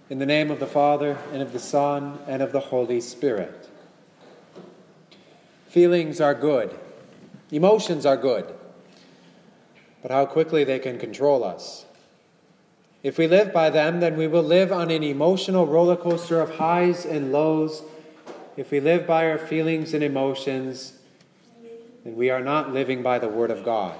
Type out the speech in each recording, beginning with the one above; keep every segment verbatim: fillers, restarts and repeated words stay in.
In the name of the Father, and of the Son, and of the Holy Spirit. Feelings are good. Emotions are good. But how quickly they can control us. If we live by them, then we will live on an emotional roller coaster of highs and lows. If we live by our feelings and emotions, then we are not living by the Word of God.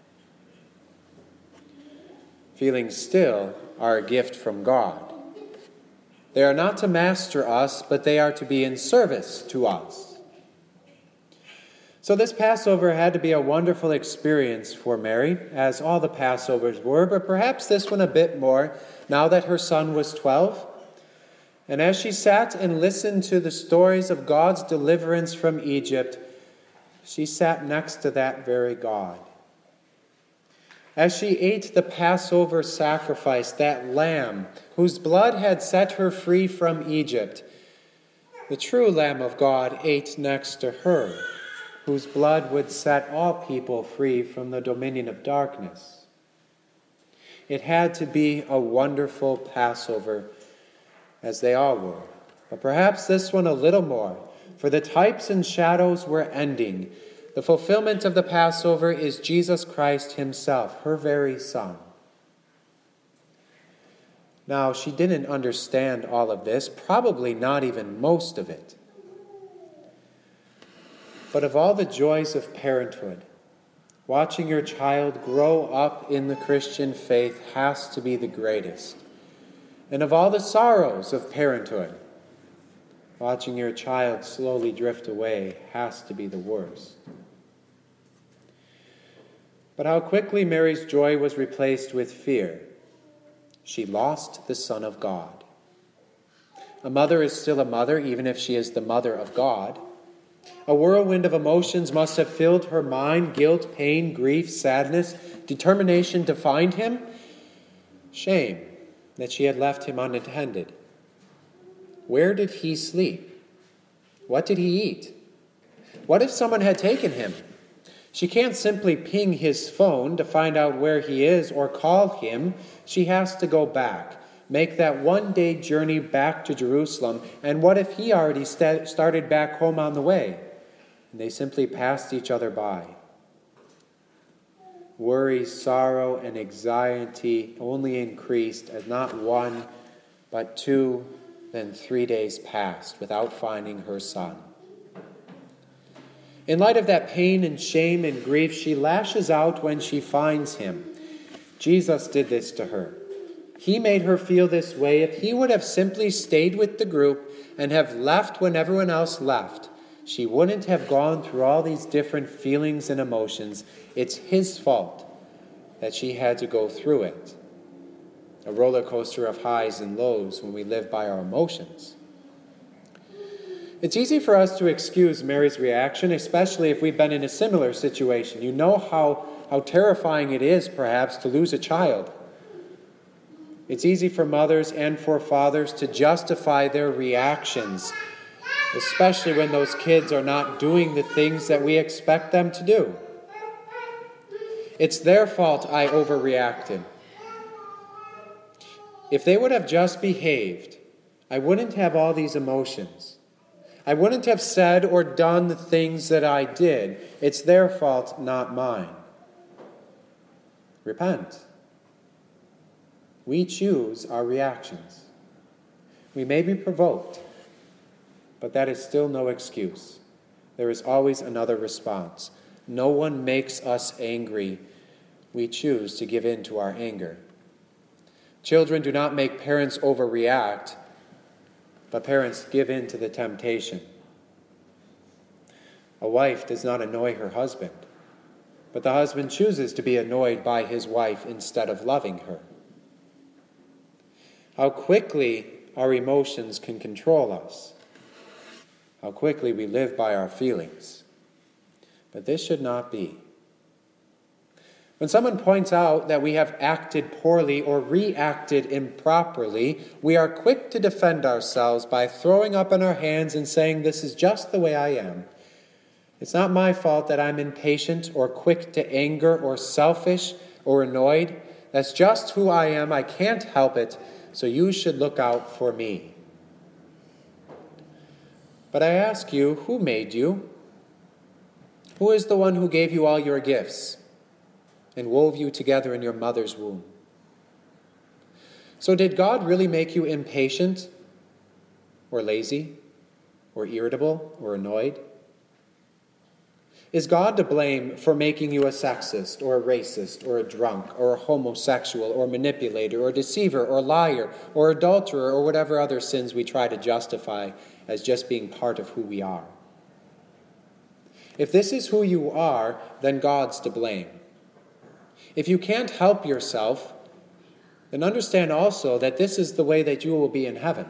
Feelings still are a gift from God. They are not to master us, but they are to be in service to us. So this Passover had to be a wonderful experience for Mary, as all the Passovers were, but perhaps this one a bit more, now that her son was twelve. And as she sat and listened to the stories of God's deliverance from Egypt, she sat next to that very God. As she ate the Passover sacrifice, that lamb whose blood had set her free from Egypt, the true Lamb of God ate next to her, whose blood would set all people free from the dominion of darkness. It had to be a wonderful Passover, as they all were, but perhaps this one a little more, for the types and shadows were ending. The fulfillment of the Passover is Jesus Christ himself, her very Son. Now, she didn't understand all of this, probably not even most of it. But of all the joys of parenthood, watching your child grow up in the Christian faith has to be the greatest. And of all the sorrows of parenthood, watching your child slowly drift away has to be the worst. But how quickly Mary's joy was replaced with fear. She lost the Son of God. A mother is still a mother, even if she is the mother of God. A whirlwind of emotions must have filled her mind: guilt, pain, grief, sadness, determination to find him, shame that she had left him unattended. Where did he sleep? What did he eat? What if someone had taken him? She can't simply ping his phone to find out where he is or call him. She has to go back, make that one-day journey back to Jerusalem. And what if he already st- started back home on the way? And they simply passed each other by. Worry, sorrow, and anxiety only increased as not one, but two, then three days passed without finding her son. In light of that pain and shame and grief, she lashes out when she finds him. Jesus did this to her. He made her feel this way. If he would have simply stayed with the group and have left when everyone else left, she wouldn't have gone through all these different feelings and emotions. It's his fault that she had to go through it. A roller coaster of highs and lows when we live by our emotions. It's easy for us to excuse Mary's reaction, especially if we've been in a similar situation. You know how, how terrifying it is, perhaps, to lose a child. It's easy for mothers and for fathers to justify their reactions, especially when those kids are not doing the things that we expect them to do. It's their fault I overreacted. If they would have just behaved, I wouldn't have all these emotions. I wouldn't have said or done the things that I did. It's their fault, not mine. Repent. We choose our reactions. We may be provoked, but that is still no excuse. There is always another response. No one makes us angry. We choose to give in to our anger. Children do not make parents overreact, but parents give in to the temptation. A wife does not annoy her husband, but the husband chooses to be annoyed by his wife instead of loving her. How quickly our emotions can control us. How quickly we live by our feelings. But this should not be. When someone points out that we have acted poorly or reacted improperly, we are quick to defend ourselves by throwing up in our hands and saying, "This is just the way I am. It's not my fault that I'm impatient or quick to anger or selfish or annoyed. That's just who I am. I can't help it. so you should look out for me. But I ask you, who made you? Who is the one who gave you all your gifts and wove you together in your mother's womb? So did God really make you impatient or lazy or irritable or annoyed? Is God to blame for making you a sexist or a racist or a drunk or a homosexual or manipulator or deceiver or liar or adulterer or whatever other sins we try to justify as just being part of who we are? If this is who you are, then God's to blame. If you can't help yourself, then understand also that this is the way that you will be in heaven.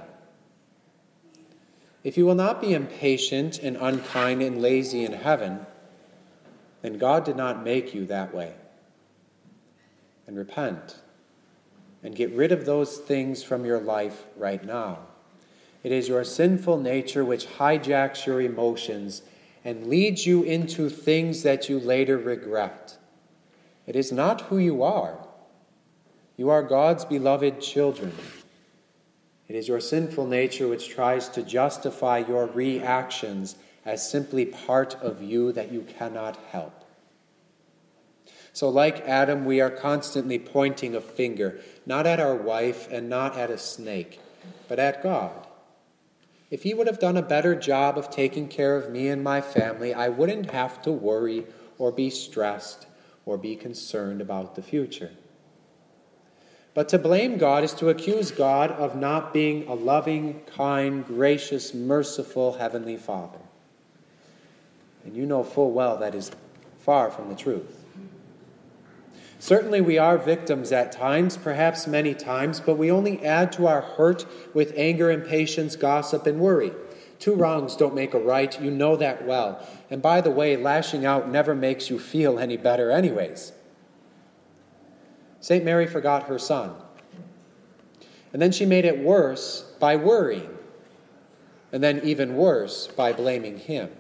If you will not be impatient and unkind and lazy in heaven, then God did not make you that way. And repent and get rid of those things from your life right now. It is your sinful nature which hijacks your emotions and leads you into things that you later regret. It is not who you are. You are God's beloved children. It is your sinful nature which tries to justify your reactions as simply part of you that you cannot help. So like Adam, we are constantly pointing a finger, not at our wife and not at a snake, but at God. If he would have done a better job of taking care of me and my family, I wouldn't have to worry or be stressed or be concerned about the future. But to blame God is to accuse God of not being a loving, kind, gracious, merciful Heavenly Father. And you know full well that is far from the truth. Certainly we are victims at times, perhaps many times, but we only add to our hurt with anger, impatience, gossip, and worry. Two wrongs don't make a right, you know that well. And by the way, lashing out never makes you feel any better anyways. Saint Mary forgot her son. And then she made it worse by worrying. And then even worse by blaming him.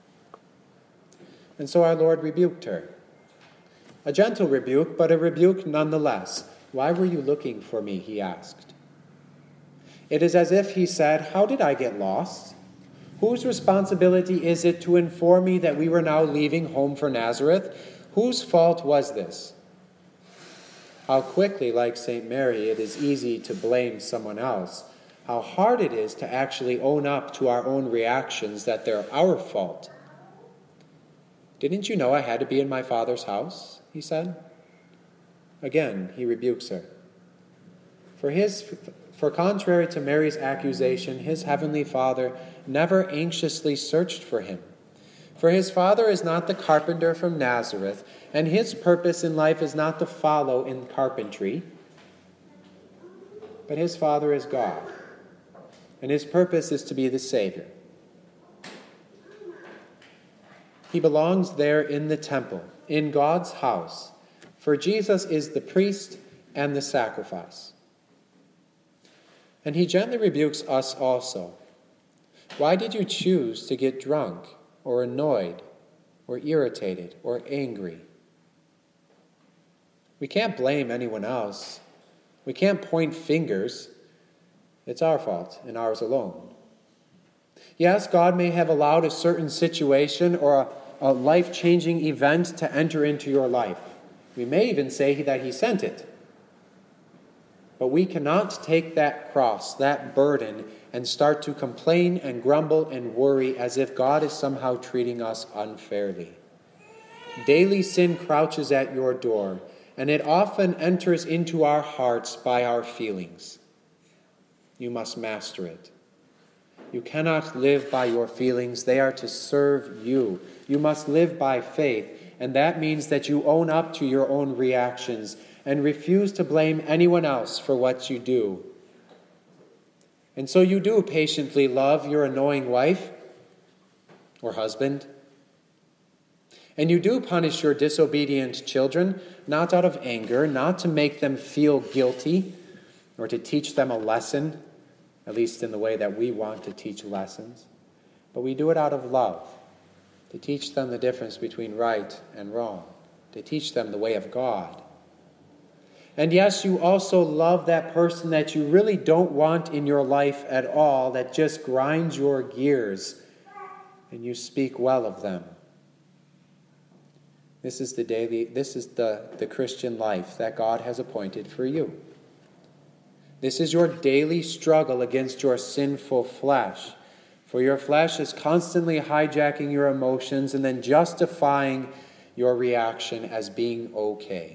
And so our Lord rebuked her. A gentle rebuke, but a rebuke nonetheless. Why were you looking for me, he asked. It is as if he said, how did I get lost? Whose responsibility is it to inform me that we were now leaving home for Nazareth? Whose fault was this? How quickly, like Saint Mary, it is easy to blame someone else. How hard it is to actually own up to our own reactions that they're our fault. Didn't you know I had to be in my Father's house? He said. Again, he rebukes her. For his, for contrary to Mary's accusation, his heavenly Father never anxiously searched for him. For his Father is not the carpenter from Nazareth, and his purpose in life is not to follow in carpentry, but his Father is God, and his purpose is to be the Savior. He belongs there in the temple, in God's house, for Jesus is the priest and the sacrifice. And he gently rebukes us also. Why did you choose to get drunk or annoyed or irritated or angry? We can't blame anyone else. We can't point fingers. It's our fault and ours alone. Yes, God may have allowed a certain situation or a a life-changing event to enter into your life. We may even say that he sent it. But we cannot take that cross, that burden, and start to complain and grumble and worry as if God is somehow treating us unfairly. Daily sin crouches at your door, and it often enters into our hearts by our feelings. You must master it. You cannot live by your feelings. They are to serve you. You must live by faith, and that means that you own up to your own reactions and refuse to blame anyone else for what you do. And so you do patiently love your annoying wife or husband. And you do punish your disobedient children, not out of anger, not to make them feel guilty or to teach them a lesson, at least in the way that we want to teach lessons. But we do it out of love, to teach them the difference between right and wrong, to teach them the way of God. And yes, you also love that person that you really don't want in your life at all, that just grinds your gears, and you speak well of them. This is the daily, this is the, the Christian life that God has appointed for you. This is your daily struggle against your sinful flesh. For your flesh is constantly hijacking your emotions and then justifying your reaction as being okay.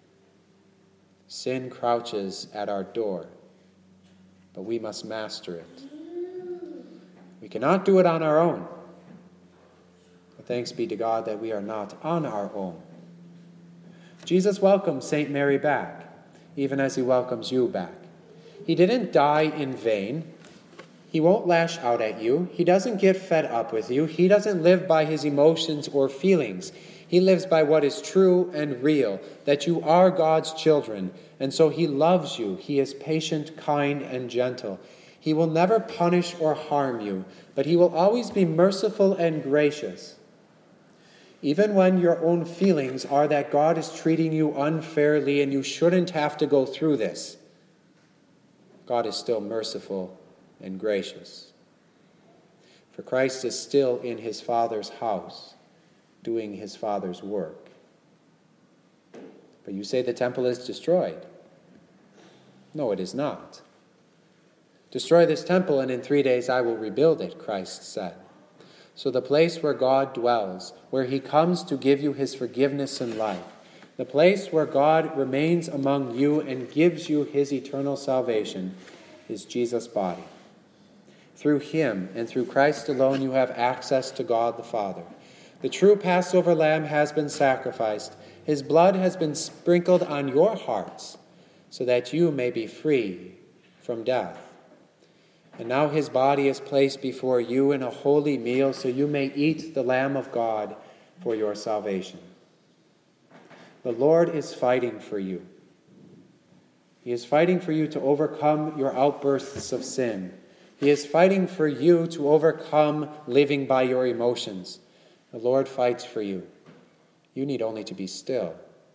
Sin crouches at our door, but we must master it. We cannot do it on our own. But thanks be to God that we are not on our own. Jesus welcomes Saint Mary back, even as he welcomes you back. He didn't die in vain. He won't lash out at you. He doesn't get fed up with you. He doesn't live by his emotions or feelings. He lives by what is true and real, that you are God's children, and so he loves you. He is patient, kind, and gentle. He will never punish or harm you, but he will always be merciful and gracious. Even when your own feelings are that God is treating you unfairly and you shouldn't have to go through this, God is still merciful and gracious. For Christ is still in his Father's house, doing his Father's work. But you say the temple is destroyed. No, it is not. Destroy this temple, and in three days I will rebuild it, Christ said. So the place where God dwells, where he comes to give you his forgiveness and life, the place where God remains among you and gives you his eternal salvation, is Jesus' body. Through him and through Christ alone you have access to God the Father. The true Passover lamb has been sacrificed. His blood has been sprinkled on your hearts so that you may be free from death. And now his body is placed before you in a holy meal so you may eat the Lamb of God for your salvation. The Lord is fighting for you. He is fighting for you to overcome your outbursts of sin. He is fighting for you to overcome living by your emotions. The Lord fights for you. You need only to be still.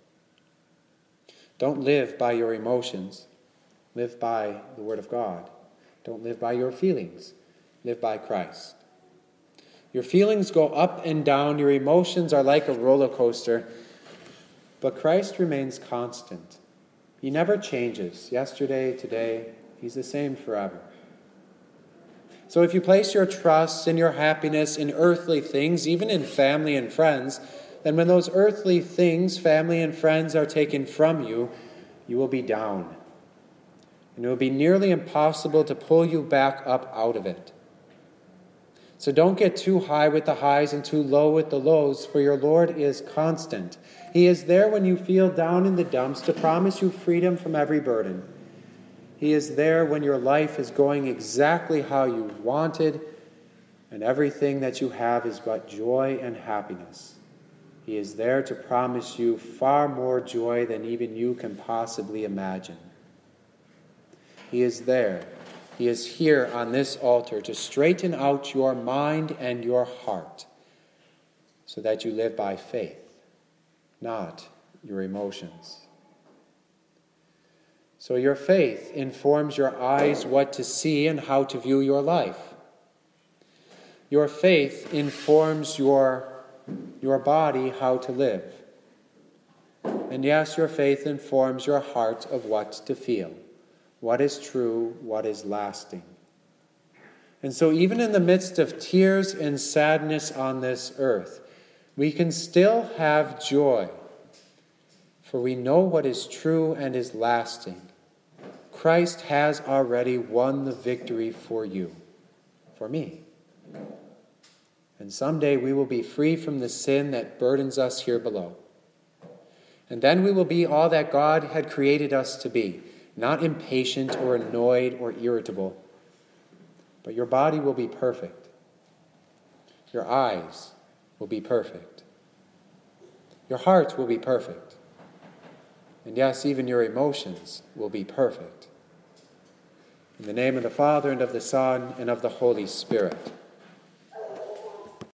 Don't live by your emotions. Live by the Word of God. Don't live by your feelings. Live by Christ. Your feelings go up and down. Your emotions are like a roller coaster. But Christ remains constant. He never changes. Yesterday, today, he's the same forever. So if you place your trust and your happiness in earthly things, even in family and friends, then when those earthly things, family and friends, are taken from you, you will be down. And it will be nearly impossible to pull you back up out of it. So don't get too high with the highs and too low with the lows, for your Lord is constant. He is there when you feel down in the dumps to promise you freedom from every burden. He is there when your life is going exactly how you wanted, and everything that you have is but joy and happiness. He is there to promise you far more joy than even you can possibly imagine. He is there. He is here on this altar to straighten out your mind and your heart so that you live by faith, not your emotions. So your faith informs your eyes what to see and how to view your life. Your faith informs your, your body how to live. And yes, your faith informs your heart of what to feel, what is true, what is lasting. And so even in the midst of tears and sadness on this earth, we can still have joy, for we know what is true and is lasting. Christ has already won the victory for you, for me. And someday we will be free from the sin that burdens us here below. And then we will be all that God had created us to be, not impatient or annoyed or irritable. But your body will be perfect. Your eyes will be perfect. Your heart will be perfect. And yes, even your emotions will be perfect. In the name of the Father, and of the Son, and of the Holy Spirit.